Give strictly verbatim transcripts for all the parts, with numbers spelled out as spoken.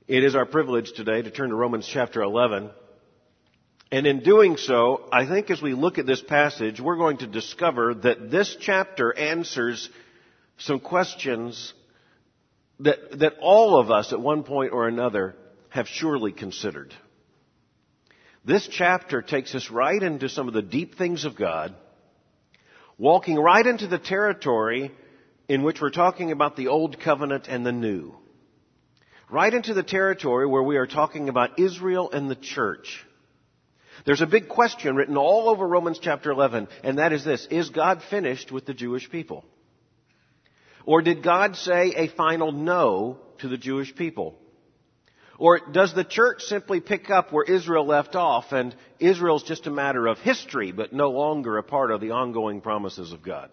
It is our privilege today to turn to Romans chapter eleven. And in doing so, I think as we look at this passage, we're going to discover that this chapter answers some questions that, that all of us at one point or another have surely considered. This chapter takes us right into some of the deep things of God, walking right into the territory in which we're talking about the old covenant and the new. Right into the territory where we are talking about Israel and the church. There's a big question written all over Romans chapter eleven, and that is this: is God finished with the Jewish people? Or did God say a final no to the Jewish people? Or does the church simply pick up where Israel left off, and Israel's just a matter of history, but no longer a part of the ongoing promises of God?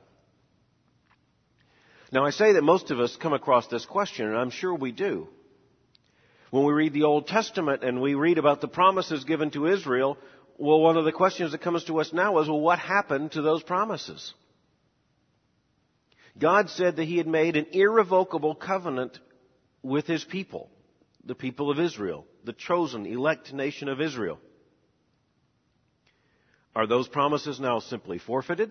Now, I say that most of us come across this question, and I'm sure we do. When we read the Old Testament and we read about the promises given to Israel, well, one of the questions that comes to us now is, well, what happened to those promises? God said that He had made an irrevocable covenant with His people, the people of Israel, the chosen, elect nation of Israel. Are those promises now simply forfeited?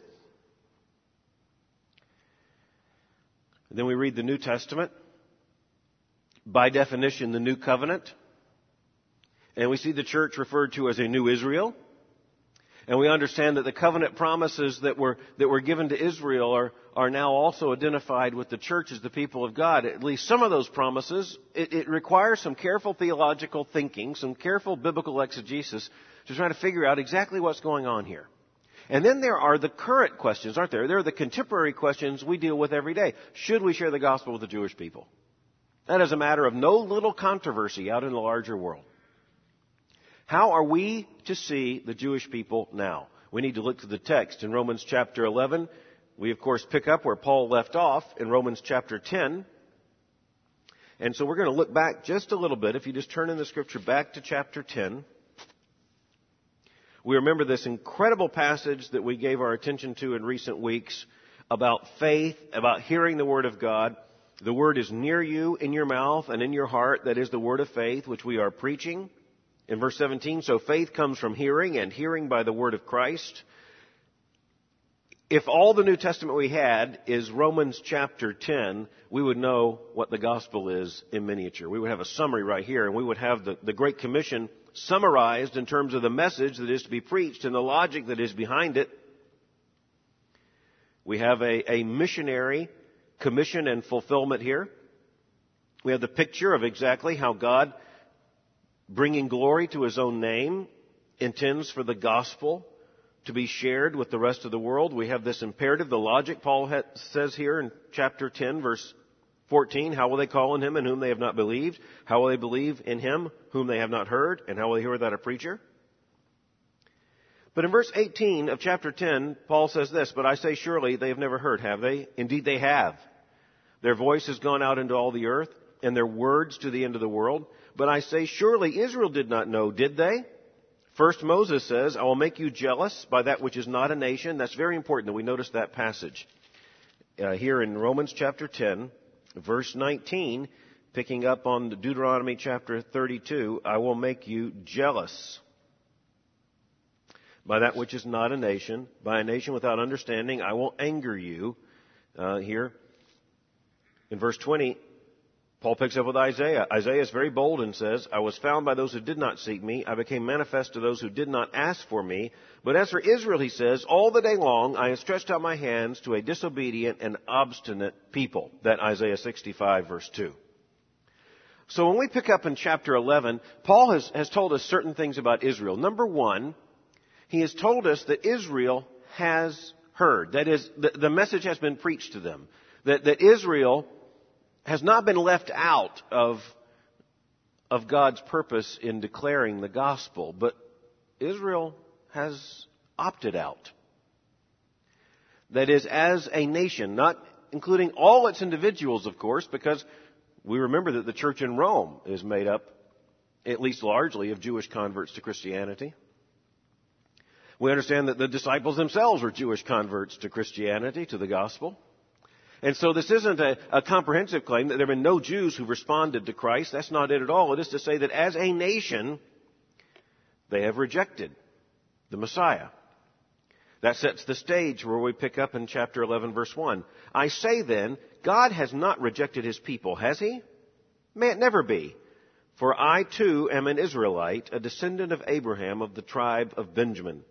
And then we read the New Testament. By definition, the new covenant. And we see the church referred to as a new Israel. And we understand that the covenant promises that were that were given to Israel are, are now also identified with the church as the people of God. At least some of those promises, it, it requires some careful theological thinking, some careful biblical exegesis to try to figure out exactly what's going on here. And then there are the current questions, aren't there? There are the contemporary questions we deal with every day. Should we share the gospel with the Jewish people? That is a matter of no little controversy out in the larger world. How are we to see the Jewish people now? We need to look to the text. In Romans chapter eleven, we of course pick up where Paul left off in Romans chapter ten. And so we're going to look back just a little bit. If you just turn in the scripture back to chapter ten. We remember this incredible passage that we gave our attention to in recent weeks about faith, about hearing the word of God. The word is near you, in your mouth and in your heart. That is the word of faith, which we are preaching. In verse seventeen, so faith comes from hearing, and hearing by the word of Christ. If all the New Testament we had is Romans chapter ten, we would know what the gospel is in miniature. We would have a summary right here, and we would have the, the Great Commission summarized in terms of the message that is to be preached and the logic that is behind it. We have a, a missionary commission and fulfillment here. We have the picture of exactly how God, bringing glory to His own name, intends for the gospel to be shared with the rest of the world. We have this imperative, the logic Paul ha- says here in chapter ten, verse fourteen, how will they call on Him in whom they have not believed? How will they believe in Him whom they have not heard? And how will they hear without a preacher? But in verse eighteen of chapter ten, Paul says this, but I say surely they have never heard, have they? Indeed they have. Their voice has gone out into all the earth, and their words to the end of the world. But I say surely Israel did not know, did they? First Moses says, I will make you jealous by that which is not a nation. That's very important that we notice that passage. Uh, here in Romans chapter ten, verse nineteen, picking up on Deuteronomy chapter thirty-two, I will make you jealous by that which is not a nation, by a nation without understanding, I will anger you. Uh, here, in verse twenty, Paul picks up with Isaiah. Isaiah is very bold and says, I was found by those who did not seek me. I became manifest to those who did not ask for me. But as for Israel, he says, all the day long I have stretched out my hands to a disobedient and obstinate people. That Isaiah sixty-five, verse two. So when we pick up in chapter eleven, Paul has, has told us certain things about Israel. Number one, he has told us that Israel has heard. That is, the, the message has been preached to them. That, that Israel has not been left out of, of God's purpose in declaring the gospel, but Israel has opted out. That is, as a nation, not including all its individuals, of course, because we remember that the church in Rome is made up, at least largely, of Jewish converts to Christianity. We understand that the disciples themselves were Jewish converts to Christianity, to the gospel. And so this isn't a, a comprehensive claim that there have been no Jews who responded to Christ. That's not it at all. It is to say that as a nation, they have rejected the Messiah. That sets the stage where we pick up in chapter eleven, verse one. I say then, God has not rejected his people, has he? May it never be. For I too am an Israelite, a descendant of Abraham of the tribe of Benjamin.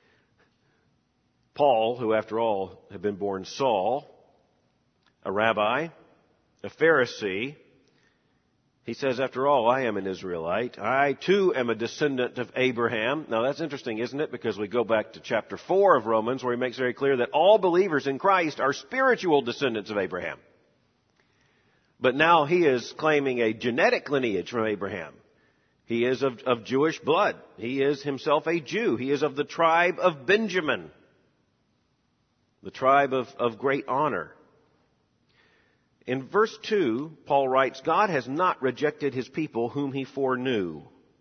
Paul, who after all had been born Saul, a rabbi, a Pharisee, he says, after all, I am an Israelite. I too am a descendant of Abraham. Now that's interesting, isn't it? Because we go back to chapter four of Romans where he makes very clear that all believers in Christ are spiritual descendants of Abraham. But now he is claiming a genetic lineage from Abraham. He is of, of Jewish blood. He is himself a Jew. He is of the tribe of Benjamin, the tribe of, of great honor. In verse two, Paul writes, God has not rejected his people whom he foreknew.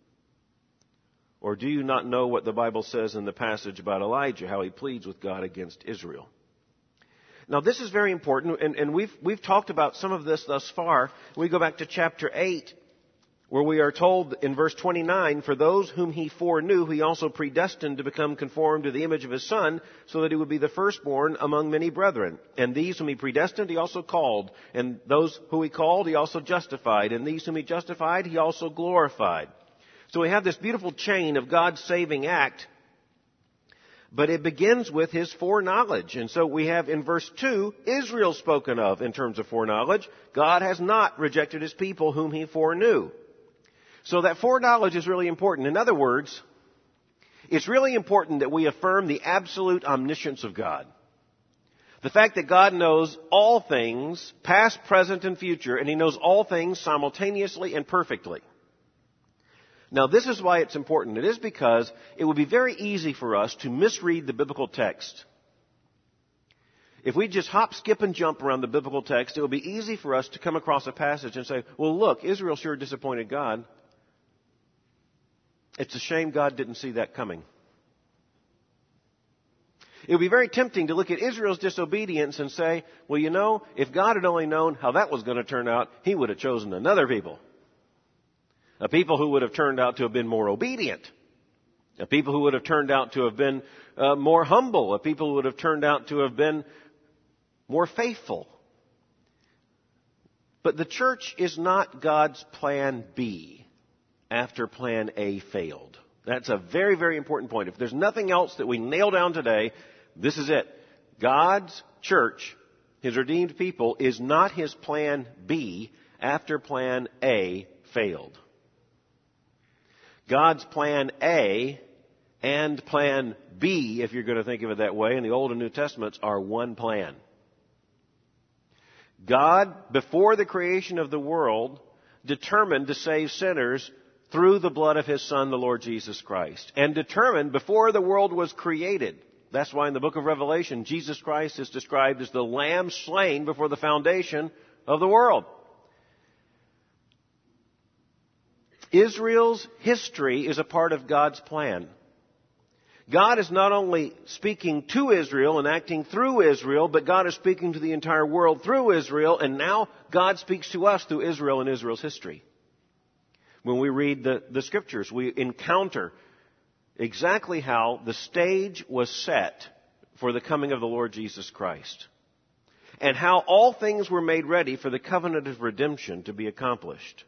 Or do you not know what the Bible says in the passage about Elijah, how he pleads with God against Israel? Now this is very important, and, and we've, we've talked about some of this thus far. We go back to chapter eight, where we are told in verse twenty-nine, for those whom he foreknew, he also predestined to become conformed to the image of his Son, so that he would be the firstborn among many brethren. And these whom he predestined, he also called. And those who he called, he also justified. And these whom he justified, he also glorified. So we have this beautiful chain of God's saving act, but it begins with his foreknowledge. And so we have in verse two, Israel spoken of in terms of foreknowledge. God has not rejected his people whom he foreknew. So that foreknowledge is really important. In other words, it's really important that we affirm the absolute omniscience of God. The fact that God knows all things, past, present, and future, and he knows all things simultaneously and perfectly. Now, this is why it's important. It is because it would be very easy for us to misread the biblical text. If we just hop, skip, and jump around the biblical text, it would be easy for us to come across a passage and say, well, look, Israel sure disappointed God. It's a shame God didn't see that coming. It would be very tempting to look at Israel's disobedience and say, well, you know, if God had only known how that was going to turn out, he would have chosen another people. A people who would have turned out to have been more obedient. A people who would have turned out to have been uh, more humble. A people who would have turned out to have been more faithful. But the church is not God's plan B after plan A failed. That's a very, very important point. If there's nothing else that we nail down today, this is it. God's church, his redeemed people, is not his plan B after plan A failed. God's plan A and plan B, if you're going to think of it that way, in the Old and New Testaments are one plan. God, before the creation of the world, determined to save sinners through the blood of his Son, the Lord Jesus Christ. And determined before the world was created. That's why in the book of Revelation, Jesus Christ is described as the Lamb slain before the foundation of the world. Israel's history is a part of God's plan. God is not only speaking to Israel and acting through Israel, but God is speaking to the entire world through Israel, and now God speaks to us through Israel and Israel's history. When we read the, the scriptures, we encounter exactly how the stage was set for the coming of the Lord Jesus Christ, and how all things were made ready for the covenant of redemption to be accomplished.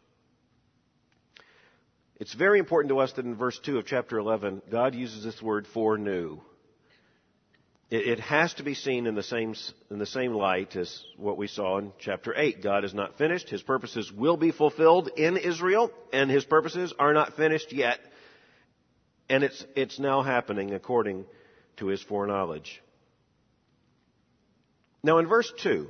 It's very important to us that in verse two of chapter eleven, God uses this word foreknew. It, it has to be seen in the same in the same light as what we saw in chapter eight. God is not finished. His purposes will be fulfilled in Israel, and his purposes are not finished yet. And it's it's now happening according to his foreknowledge. Now in verse two,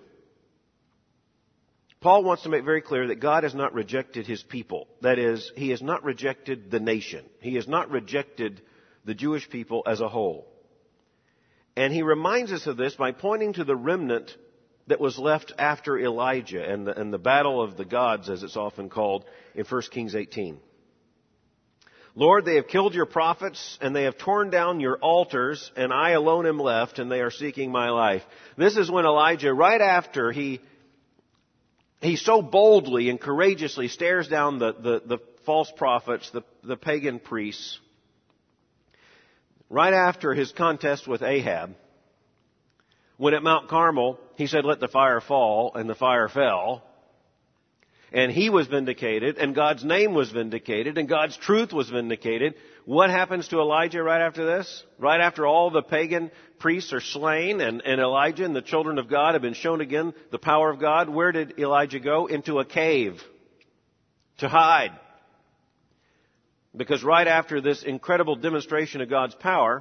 Paul wants to make very clear that God has not rejected his people. That is, he has not rejected the nation. He has not rejected the Jewish people as a whole. And he reminds us of this by pointing to the remnant that was left after Elijah and the, and the battle of the gods, as it's often called, in First Kings eighteen. Lord, they have killed your prophets, and they have torn down your altars, and I alone am left, and they are seeking my life. This is when Elijah, right after he he so boldly and courageously stares down the, the, the false prophets, the, the pagan priests, right after his contest with Ahab, when at Mount Carmel, he said, let the fire fall, and the fire fell. And he was vindicated, and God's name was vindicated, and God's truth was vindicated. What happens to Elijah right after this? Right after all the pagan priests are slain, and, and Elijah and the children of God have been shown again the power of God, where did Elijah go? Into a cave to hide. Because right after this incredible demonstration of God's power,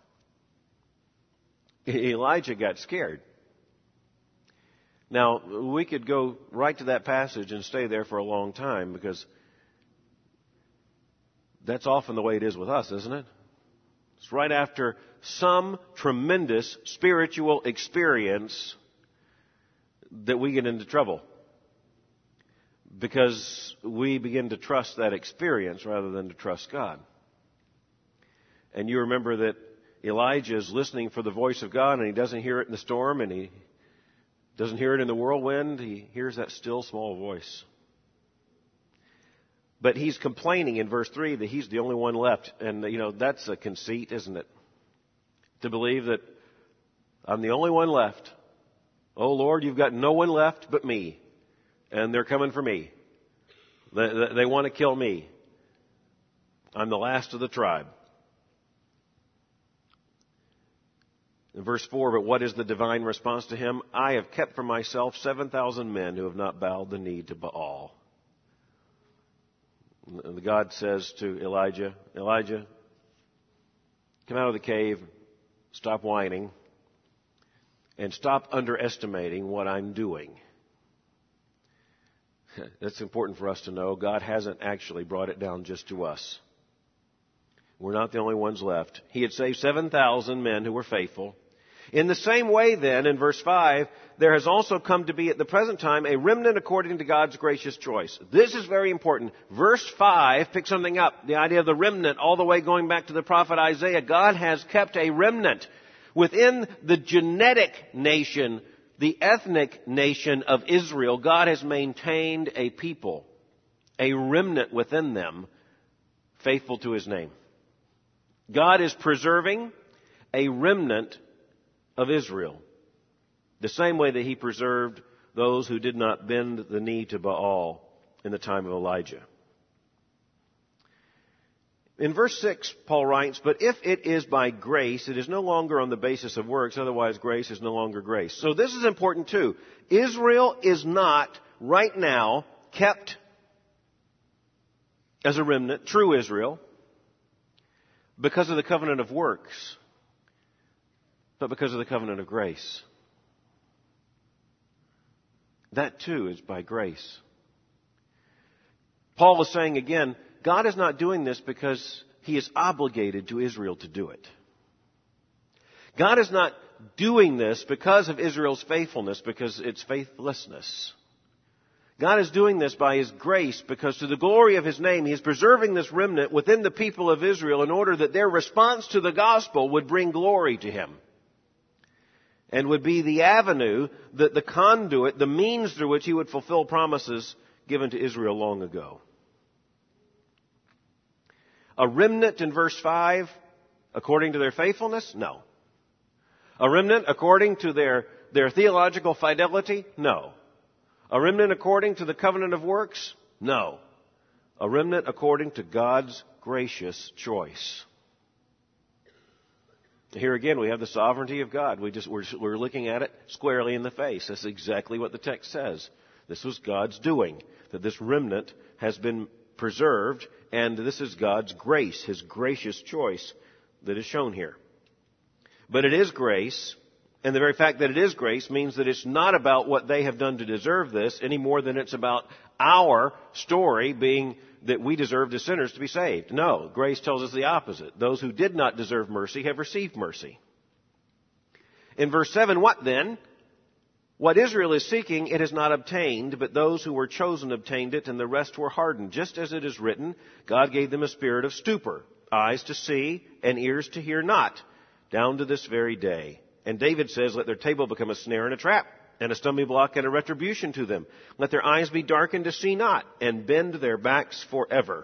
Elijah got scared. Now, we could go right to that passage and stay there for a long time, because that's often the way it is with us, isn't it? It's right after some tremendous spiritual experience that we get into trouble, because we begin to trust that experience rather than to trust God. And you remember that Elijah is listening for the voice of God, and he doesn't hear it in the storm, and he doesn't hear it in the whirlwind. He hears that still small voice. But he's complaining in verse three that he's the only one left. And, you know, that's a conceit, isn't it? To believe that I'm the only one left. Oh, Lord, you've got no one left but me. And they're coming for me. They, they, they want to kill me. I'm the last of the tribe. In verse four, but what is the divine response to him? I have kept for myself seven thousand men who have not bowed the knee to Baal. And God says to Elijah, Elijah, come out of the cave, stop whining, and stop underestimating what I'm doing. That's important for us to know. God hasn't actually brought it down just to us. We're not the only ones left. He had saved seven thousand men who were faithful. In the same way then, in verse five, there has also come to be at the present time a remnant according to God's gracious choice. This is very important. Verse five picks something up, the idea of the remnant, all the way going back to the prophet Isaiah. God has kept a remnant within the genetic nation, the ethnic nation of Israel. God has maintained a people, a remnant within them, faithful to His name. God is preserving a remnant of Israel, the same way that He preserved those who did not bend the knee to Baal in the time of Elijah. In verse six, Paul writes, but if it is by grace, it is no longer on the basis of works, otherwise grace is no longer grace. So this is important too. Israel is not right now kept as a remnant, true Israel, because of the covenant of works, but because of the covenant of grace. That too is by grace. Paul is saying again, God is not doing this because He is obligated to Israel to do it. God is not doing this because of Israel's faithfulness, because it's faithlessness. God is doing this by His grace, because to the glory of His name, He is preserving this remnant within the people of Israel in order that their response to the gospel would bring glory to Him, and would be the avenue, the, the conduit, the means through which He would fulfill promises given to Israel long ago. A remnant in verse five, according to their faithfulness? No. A remnant according to their, their theological fidelity? No. A remnant according to the covenant of works? No. A remnant according to God's gracious choice. Here again, we have the sovereignty of God. We just, we're, we're looking at it squarely in the face. That's exactly what the text says. This was God's doing, that this remnant has been preserved, and this is God's grace, His gracious choice that is shown here. But it is grace, and the very fact that it is grace means that it's not about what they have done to deserve this any more than it's about our story being that we deserved as sinners to be saved. No, grace tells us the opposite. Those who did not deserve mercy have received mercy. In verse seven, what then? What Israel is seeking, it has not obtained, but those who were chosen obtained it, and the rest were hardened. Just as it is written, God gave them a spirit of stupor, eyes to see and ears to hear not, down to this very day. And David says, let their table become a snare and a trap, and a stumbling block and a retribution to them. Let their eyes be darkened to see not, and bend their backs forever.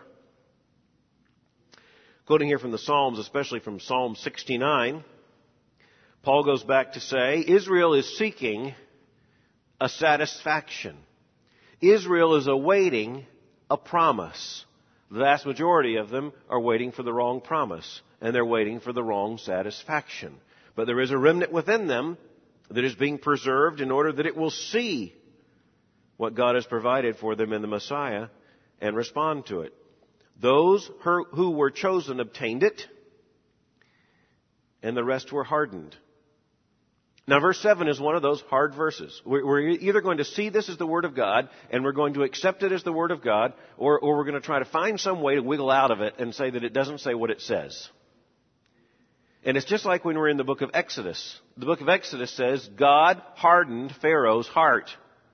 Quoting here from the Psalms, especially from Psalm sixty-nine, Paul goes back to say, Israel is seeking a satisfaction. Israel is awaiting a promise. The vast majority of them are waiting for the wrong promise, and they're waiting for the wrong satisfaction. But there is a remnant within them that is being preserved in order that it will see what God has provided for them in the Messiah and respond to it. Those who were chosen obtained it, and the rest were hardened. Now, verse seven is one of those hard verses. We're either going to see this as the Word of God, and we're going to accept it as the Word of God, or, or we're going to try to find some way to wiggle out of it and say that it doesn't say what it says. And it's just like when we're in the book of Exodus. The book of Exodus says, God hardened Pharaoh's heart.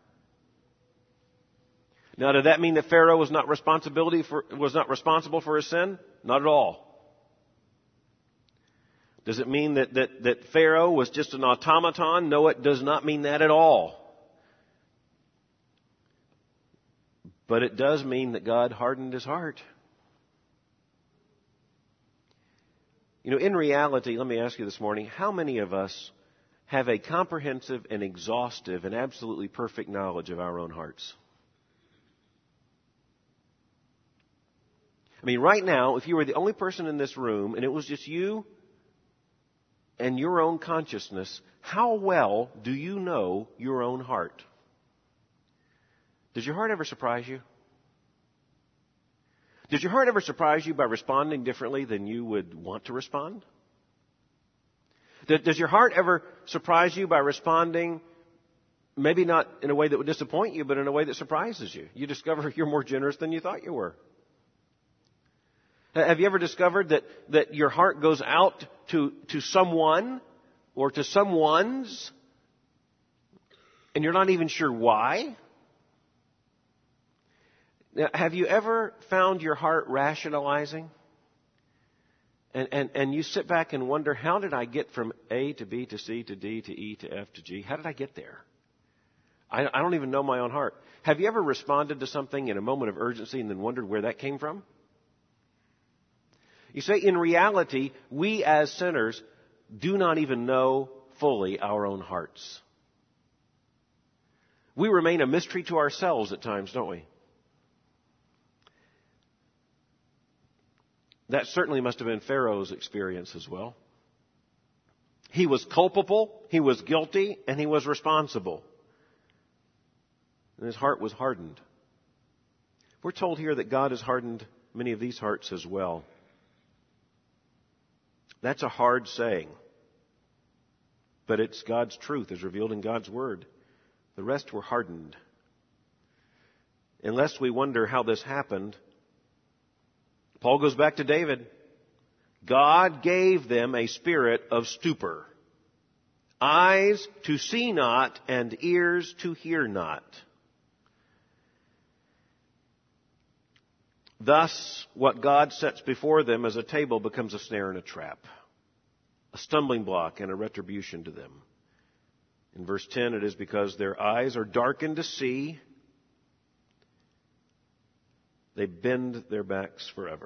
Now, did that mean that Pharaoh was not responsibility for, was not responsible for his sin? Not at all. Does it mean that, that, that Pharaoh was just an automaton? No, it does not mean that at all. But it does mean that God hardened his heart. You know, in reality, let me ask you this morning, how many of us have a comprehensive and exhaustive and absolutely perfect knowledge of our own hearts? I mean, right now, if you were the only person in this room and it was just you and your own consciousness, how well do you know your own heart? Does your heart ever surprise you? Does your heart ever surprise you by responding differently than you would want to respond? Does your heart ever surprise you by responding maybe not in a way that would disappoint you, but in a way that surprises you? You discover you're more generous than you thought you were. Have you ever discovered that, that your heart goes out to, to someone or to someone's and you're not even sure why? Now, have you ever found your heart rationalizing? And, and, and you sit back and wonder, how did I get from A to B to C to D to E to F to G? How did I get there? I, I don't even know my own heart. Have you ever responded to something in a moment of urgency and then wondered where that came from? You say, in reality, we as sinners do not even know fully our own hearts. We remain a mystery to ourselves at times, don't we? That certainly must have been Pharaoh's experience as well. He was culpable, he was guilty, and he was responsible. And his heart was hardened. We're told here that God has hardened many of these hearts as well. That's a hard saying. But it's God's truth as revealed in God's Word. The rest were hardened. Unless we wonder how this happened, Paul goes back to David. God gave them a spirit of stupor, eyes to see not and ears to hear not. Thus, what God sets before them as a table becomes a snare and a trap, a stumbling block and a retribution to them. In verse ten, it is because their eyes are darkened to see, they bend their backs forever.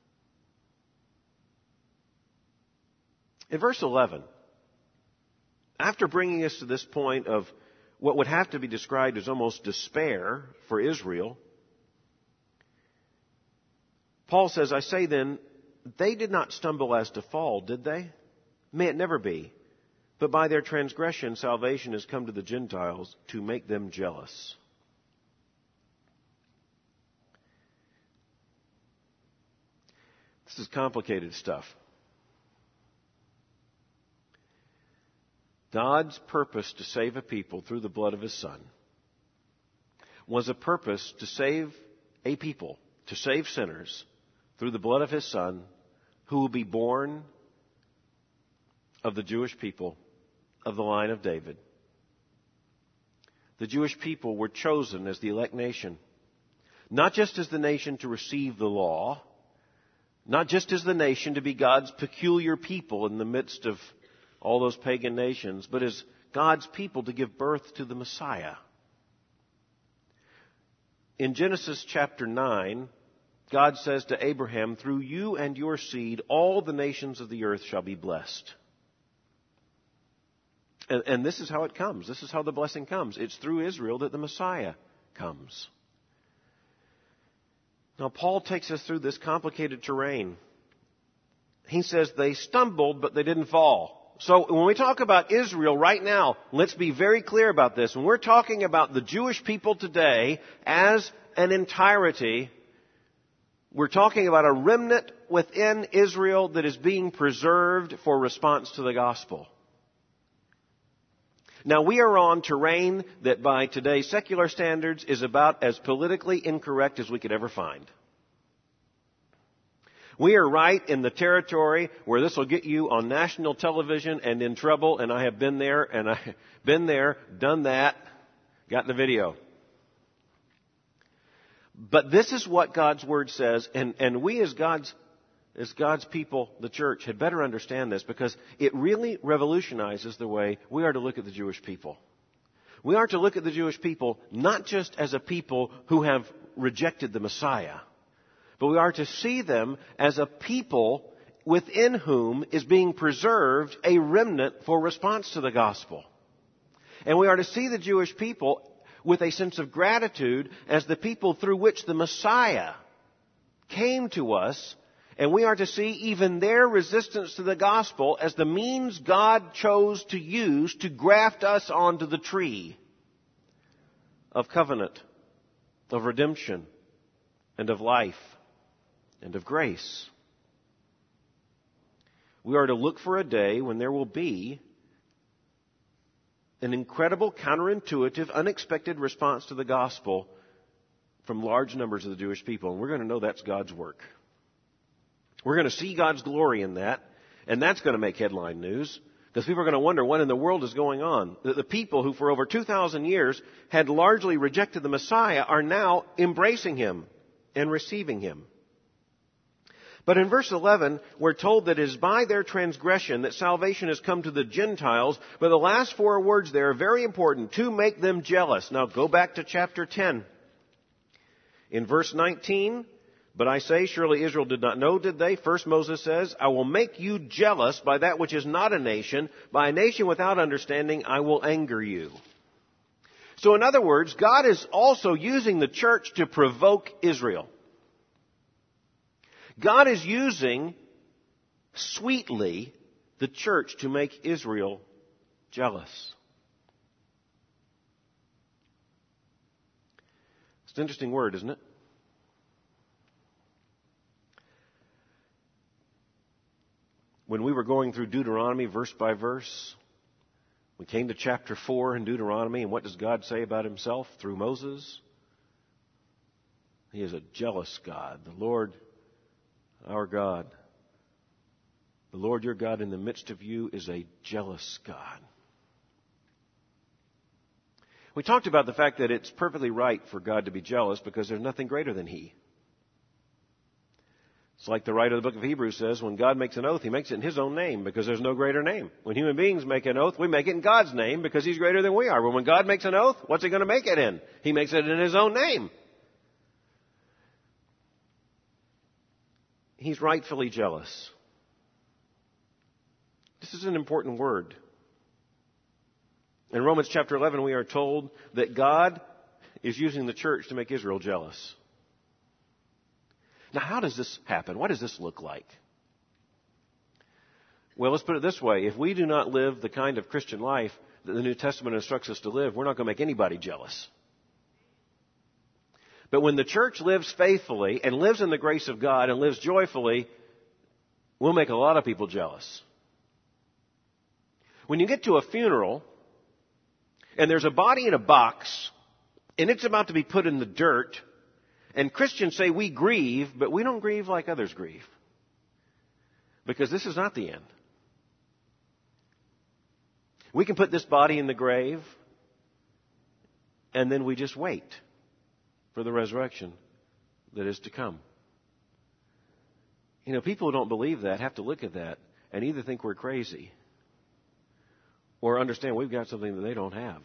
In verse eleven, after bringing us to this point of what would have to be described as almost despair for Israel, Paul says, I say then, they did not stumble as to fall, did they? May it never be. But by their transgression, salvation has come to the Gentiles to make them jealous. This is complicated stuff. God's purpose to save a people through the blood of His Son was a purpose to save a people, to save sinners, through the blood of His Son, who will be born of the Jewish people, of the line of David. The Jewish people were chosen as the elect nation, not just as the nation to receive the law, not just as the nation to be God's peculiar people in the midst of all those pagan nations, but as God's people to give birth to the Messiah. In Genesis chapter nine, God says to Abraham, "Through you and your seed, all the nations of the earth shall be blessed." And, and this is how it comes. This is how the blessing comes. It's through Israel that the Messiah comes. Now, Paul takes us through this complicated terrain. He says they stumbled, but they didn't fall. So when we talk about Israel right now, let's be very clear about this. When we're talking about the Jewish people today as an entirety, we're talking about a remnant within Israel that is being preserved for response to the gospel. Now, we are on terrain that by today's secular standards is about as politically incorrect as we could ever find. We are right in the territory where this will get you on national television and in trouble, and I have been there, and I've been there, done that, got the video. But this is what God's Word says, and, and we as God's as God's people, the church, had better understand this, because it really revolutionizes the way we are to look at the Jewish people. We are to look at the Jewish people not just as a people who have rejected the Messiah, but we are to see them as a people within whom is being preserved a remnant for response to the gospel. And we are to see the Jewish people with a sense of gratitude as the people through which the Messiah came to us. And we are to see even their resistance to the gospel as the means God chose to use to graft us onto the tree of covenant, of redemption, and of life, and of grace. We are to look for a day when there will be an incredible, counterintuitive, unexpected response to the gospel from large numbers of the Jewish people. And we're going to know that's God's work. We're going to see God's glory in that, and that's going to make headline news, because people are going to wonder what in the world is going on. The, the people who for over two thousand years had largely rejected the Messiah are now embracing Him and receiving Him. But in verse eleven, we're told that it is by their transgression that salvation has come to the Gentiles, but the last four words there are very important, to make them jealous. Now go back to chapter ten. In verse nineteen, "But I say, surely Israel did not know, did they?" First Moses says, "I will make you jealous by that which is not a nation. By a nation without understanding, I will anger you." So in other words, God is also using the church to provoke Israel. God is using, sweetly, the church to make Israel jealous. It's an interesting word, isn't it? When we were going through Deuteronomy verse by verse, we came to chapter four in Deuteronomy, and what does God say about Himself through Moses? He is a jealous God, the Lord our God. The Lord your God in the midst of you is a jealous God. We talked about the fact that it's perfectly right for God to be jealous because there's nothing greater than He. It's like the writer of the book of Hebrews says, when God makes an oath, He makes it in His own name because there's no greater name. When human beings make an oath, we make it in God's name because He's greater than we are. But when God makes an oath, what's He going to make it in? He makes it in His own name. He's rightfully jealous. This is an important word. In Romans chapter eleven, we are told that God is using the church to make Israel jealous. Now, how does this happen? What does this look like? Well, let's put it this way. If we do not live the kind of Christian life that the New Testament instructs us to live, we're not going to make anybody jealous. But when the church lives faithfully and lives in the grace of God and lives joyfully, we'll make a lot of people jealous. When you get to a funeral and there's a body in a box and it's about to be put in the dirt, and Christians say we grieve, but we don't grieve like others grieve. Because this is not the end. We can put this body in the grave, And then we just wait for the resurrection that is to come. You know, people who don't believe that have to look at that and either think we're crazy or understand we've got something that they don't have.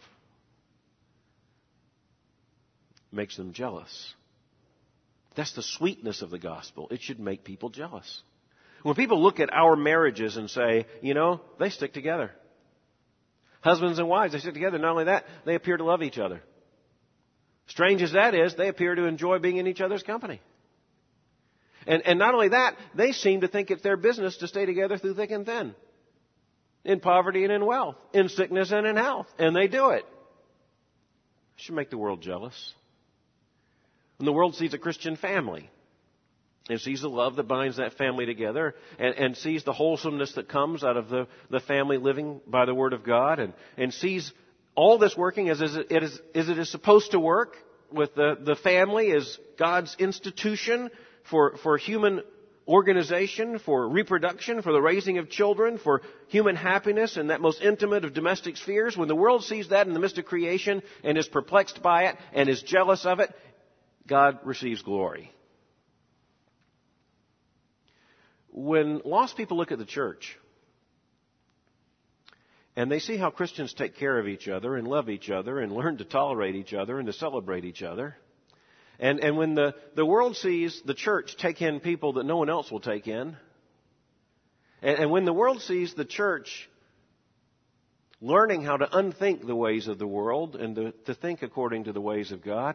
Makes them jealous. That's the sweetness of the gospel. It should make people jealous. When people look at our marriages and say, you know, they stick together. Husbands and wives, they stick together. Not only that, they appear to love each other. Strange as that is, they appear to enjoy being in each other's company. And, and not only that, they seem to think it's their business to stay together through thick and thin. In poverty and in wealth. In sickness and in health. And they do it. It should make the world jealous. When the world sees a Christian family and sees the love that binds that family together and, and sees the wholesomeness that comes out of the, the family living by the Word of God and, and sees all this working as, as, it is, as it is supposed to work with the, the family as God's institution for, for human organization, for reproduction, for the raising of children, for human happiness and that most intimate of domestic spheres. When the world sees that in the midst of creation and is perplexed by it and is jealous of it, God receives glory. When lost people look at the church and they see how Christians take care of each other and love each other and learn to tolerate each other and to celebrate each other, and, and when the, the world sees the church take in people that no one else will take in, and, and when the world sees the church learning how to unthink the ways of the world and to, to think according to the ways of God,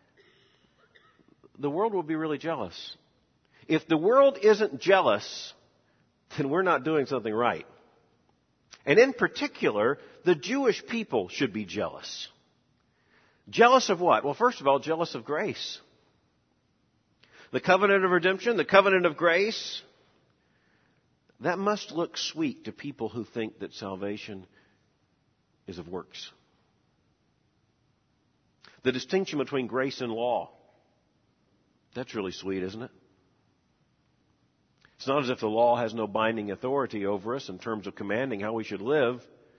the world will be really jealous. If the world isn't jealous, then we're not doing something right. And in particular, the Jewish people should be jealous. Jealous of what? Well, first of all, jealous of grace. The covenant of redemption, the covenant of grace, that must look sweet to people who think that salvation is of works. The distinction between grace and law, that's really sweet, isn't it? It's not as if the law has no binding authority over us in terms of commanding how we should live.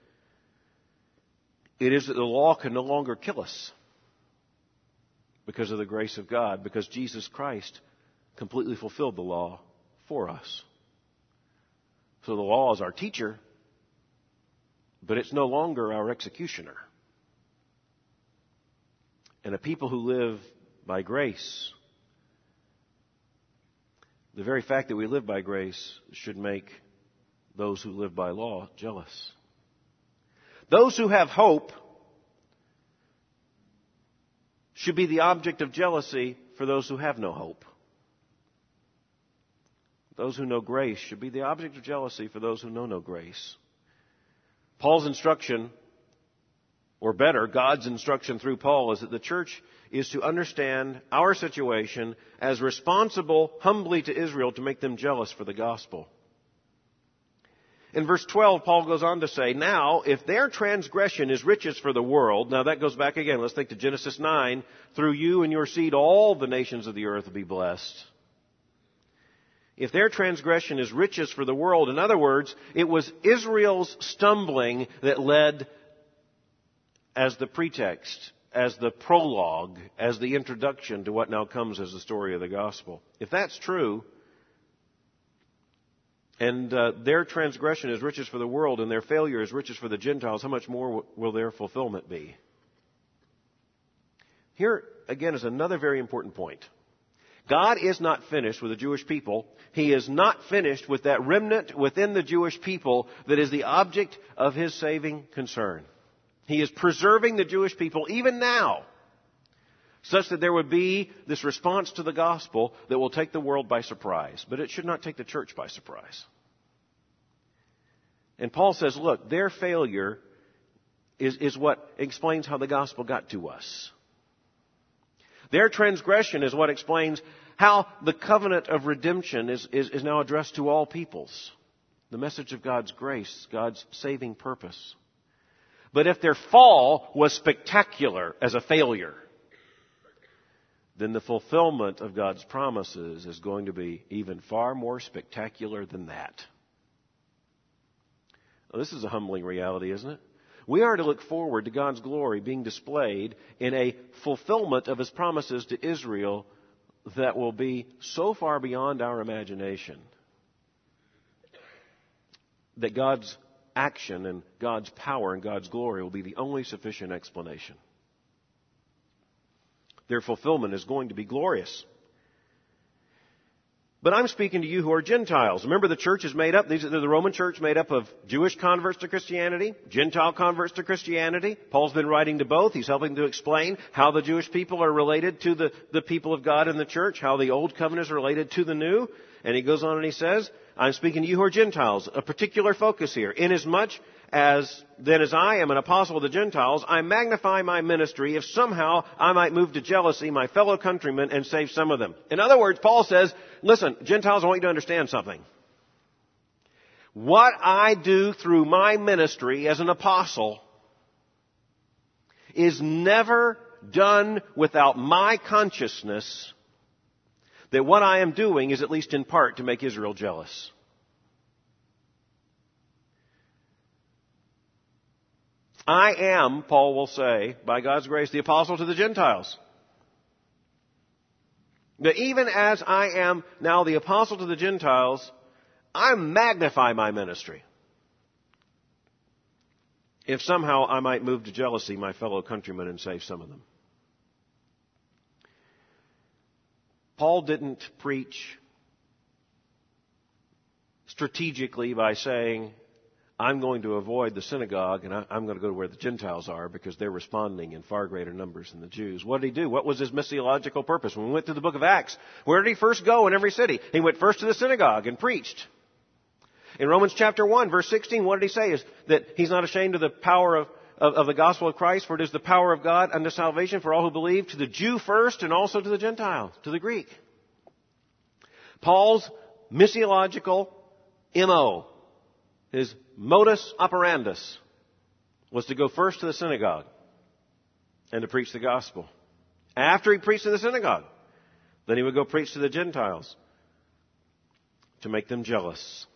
It is that the law can no longer kill us because of the grace of God, because Jesus Christ completely fulfilled the law for us. So the law is our teacher, but it's no longer our executioner. And a people who live by grace, the very fact that we live by grace should make those who live by law jealous. Those who have hope should be the object of jealousy for those who have no hope. Those who know grace should be the object of jealousy for those who know no grace. Paul's instruction, or better, God's instruction through Paul, is that the church is to understand our situation as responsible humbly to Israel to make them jealous for the gospel. In verse twelve, Paul goes on to say, now, if their transgression is riches for the world, now that goes back again, let's think to Genesis nine, through you and your seed all the nations of the earth will be blessed. If their transgression is riches for the world, in other words, it was Israel's stumbling that led as the pretext, as the prologue, as the introduction to what now comes as the story of the gospel. If that's true, and uh, their transgression is riches for the world and their failure is riches for the Gentiles, how much more w- will their fulfillment be? Here, again, is another very important point. God is not finished with the Jewish people. He is not finished with that remnant within the Jewish people that is the object of His saving concern. He is preserving the Jewish people even now, such that there would be this response to the gospel that will take the world by surprise. But it should not take the church by surprise. And Paul says, look, their failure is, is what explains how the gospel got to us. Their transgression is what explains how the covenant of redemption is, is, is now addressed to all peoples. The message of God's grace, God's saving purpose. But if their fall was spectacular as a failure, then the fulfillment of God's promises is going to be even far more spectacular than that. Now, this is a humbling reality, isn't it? We are to look forward to God's glory being displayed in a fulfillment of His promises to Israel that will be so far beyond our imagination that God's action and God's power and God's glory will be the only sufficient explanation. Their fulfillment is going to be glorious. But I'm speaking to you who are Gentiles. Remember, the church is made up, these are the Roman church made up of Jewish converts to Christianity, Gentile converts to Christianity. Paul's been writing to both. He's helping to explain how the Jewish people are related to the, the people of God in the church, how the old covenant is related to the new. And he goes on and he says, I'm speaking to you who are Gentiles. A particular focus here. Inasmuch as then as I am an apostle of the Gentiles, I magnify my ministry if somehow I might move to jealousy my fellow countrymen and save some of them. In other words, Paul says, listen, Gentiles, I want you to understand something. What I do through my ministry as an apostle is never done without my consciousness that what I am doing is at least in part to make Israel jealous. I am, Paul will say, by God's grace, the apostle to the Gentiles. But even as I am now the apostle to the Gentiles, I magnify my ministry. If somehow I might move to jealousy my fellow countrymen and save some of them. Paul didn't preach strategically by saying, I'm going to avoid the synagogue and I'm going to go to where the Gentiles are because they're responding in far greater numbers than the Jews. What did he do? What was his missiological purpose? When we went to the book of Acts, where did he first go in every city? He went first to the synagogue and preached. In Romans chapter one, verse sixteen, what did he say? Is that he's not ashamed of the power of, of, of the gospel of Christ, for it is the power of God unto salvation for all who believe, to the Jew first and also to the Gentile, to the Greek. Paul's missiological M O, his modus operandus, was to go first to the synagogue and to preach the gospel. After he preached in the synagogue, then he would go preach to the Gentiles to make them jealous.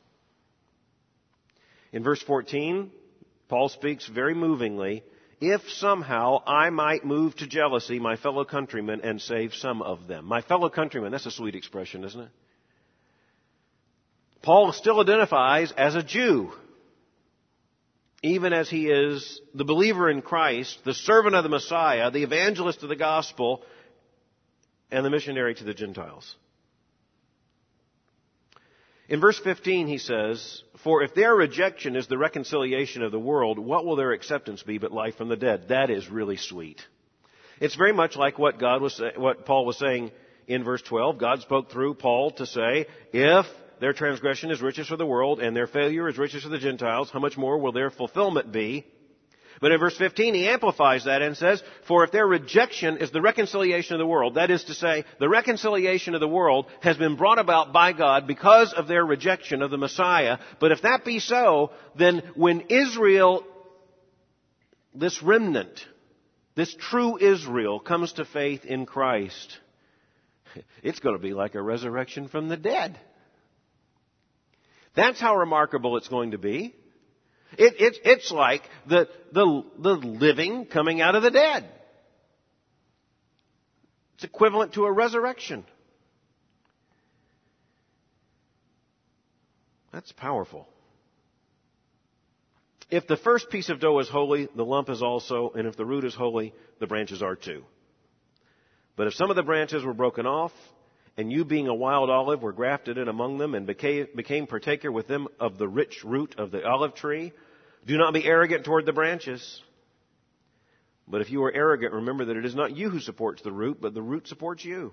In verse fourteen, Paul speaks very movingly, if somehow I might move to jealousy my fellow countrymen and save some of them. My fellow countrymen, that's a sweet expression, isn't it? Paul still identifies as a Jew, even as he is the believer in Christ, the servant of the Messiah, the evangelist of the gospel, and the missionary to the Gentiles. In verse fifteen he says, for if their rejection is the reconciliation of the world, what will their acceptance be but life from the dead? That is really sweet. It's very much like what God was, what Paul was saying in verse twelve. God spoke through Paul to say, if their transgression is riches for the world and their failure is riches for the Gentiles, how much more will their fulfillment be? But in verse fifteen, he amplifies that and says, for if their rejection is the reconciliation of the world, that is to say, the reconciliation of the world has been brought about by God because of their rejection of the Messiah. But if that be so, then when Israel, this remnant, this true Israel comes to faith in Christ, it's going to be like a resurrection from the dead. That's how remarkable it's going to be. It, it, it's like the, the, the living coming out of the dead. It's equivalent to a resurrection. That's powerful. If the first piece of dough is holy, the lump is also, and if the root is holy, the branches are too. But if some of the branches were broken off, and you being a wild olive were grafted in among them and became, became partaker with them of the rich root of the olive tree, do not be arrogant toward the branches. But if you are arrogant, remember that it is not you who supports the root, but the root supports you.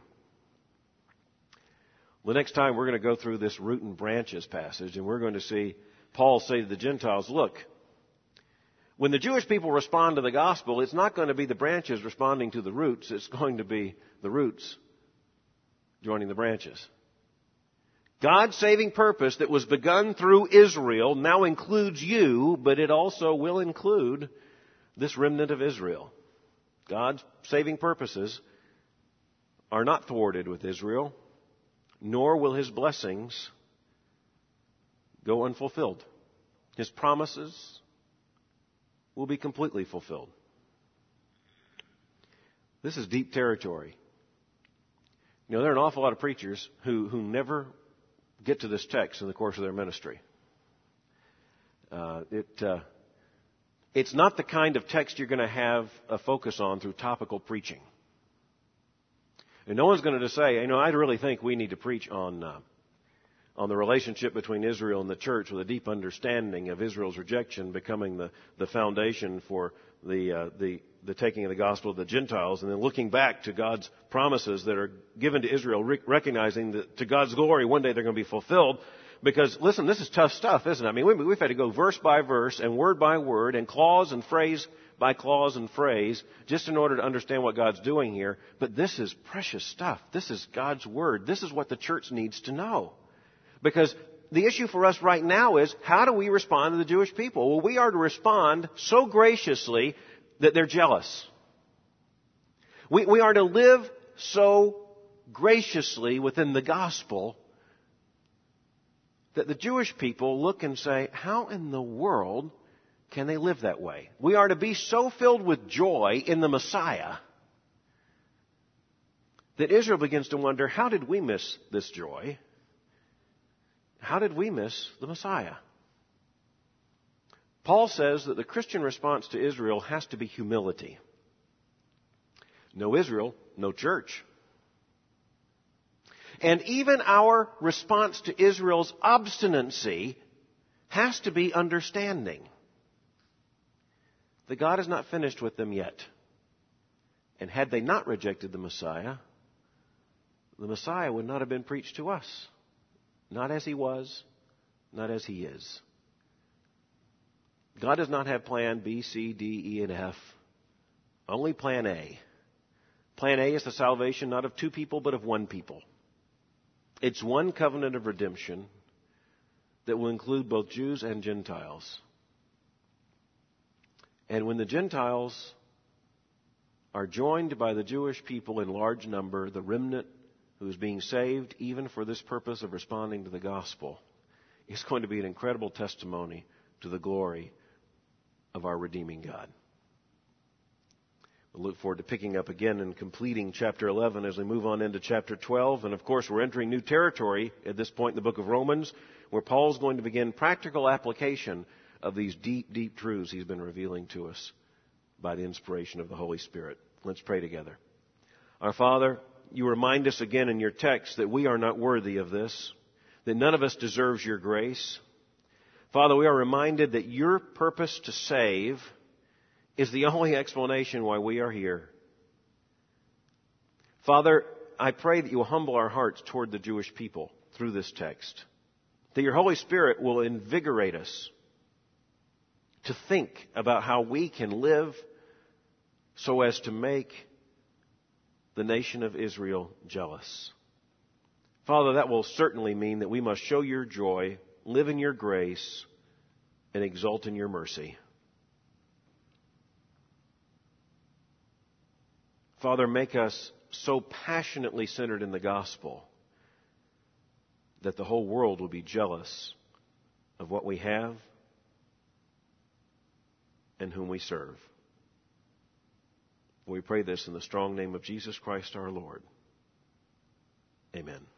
The next time we're going to go through this root and branches passage, and we're going to see Paul say to the Gentiles, look, when the Jewish people respond to the gospel, it's not going to be the branches responding to the roots, it's going to be the roots joining the branches. God's saving purpose that was begun through Israel now includes you, but it also will include this remnant of Israel. God's saving purposes are not thwarted with Israel, nor will His blessings go unfulfilled. His promises will be completely fulfilled. This is deep territory. You know, there are an awful lot of preachers who, who never get to this text in the course of their ministry. Uh, it, uh, it's not the kind of text you're going to have a focus on through topical preaching. And no one's going to say, you know, I really think we need to preach on uh, on the relationship between Israel and the church with a deep understanding of Israel's rejection becoming the, the foundation for the, uh, the the taking of the gospel to the Gentiles, and then looking back to God's promises that are given to Israel, re- recognizing that to God's glory one day they're going to be fulfilled. Because, listen, this is tough stuff, isn't it? I mean, we've had to go verse by verse and word by word and clause and phrase by clause and phrase just in order to understand what God's doing here. But this is precious stuff. This is God's word. This is what the church needs to know. Because the issue for us right now is, how do we respond to the Jewish people? Well, we are to respond so graciously that they're jealous. We, we are to live so graciously within the gospel that the Jewish people look and say, how in the world can they live that way? We are to be so filled with joy in the Messiah that Israel begins to wonder, how did we miss this joy? How did we miss the Messiah? Paul says that the Christian response to Israel has to be humility. No Israel, no church. And even our response to Israel's obstinacy has to be understanding that God is not finished with them yet. And had they not rejected the Messiah, the Messiah would not have been preached to us. Not as he was, not as he is. God does not have plan B, C, D, E, and F. Only plan A. Plan A is the salvation not of two people, but of one people. It's one covenant of redemption that will include both Jews and Gentiles. And when the Gentiles are joined by the Jewish people in large number, the remnant who is being saved even for this purpose of responding to the gospel, is going to be an incredible testimony to the glory of our redeeming God. We'll look forward to picking up again and completing chapter eleven as we move on into chapter twelve. And of course, we're entering new territory at this point in the book of Romans, where Paul's going to begin practical application of these deep, deep truths he's been revealing to us by the inspiration of the Holy Spirit. Let's pray together. Our Father, you remind us again in your text that we are not worthy of this, that none of us deserves your grace. Father, we are reminded that your purpose to save is the only explanation why we are here. Father, I pray that you will humble our hearts toward the Jewish people through this text, that your Holy Spirit will invigorate us to think about how we can live so as to make the nation of Israel jealous. Father, that will certainly mean that we must show your joy, live in your grace, and exult in your mercy. Father, make us so passionately centered in the gospel that the whole world will be jealous of what we have and whom we serve. We pray this in the strong name of Jesus Christ our Lord. Amen.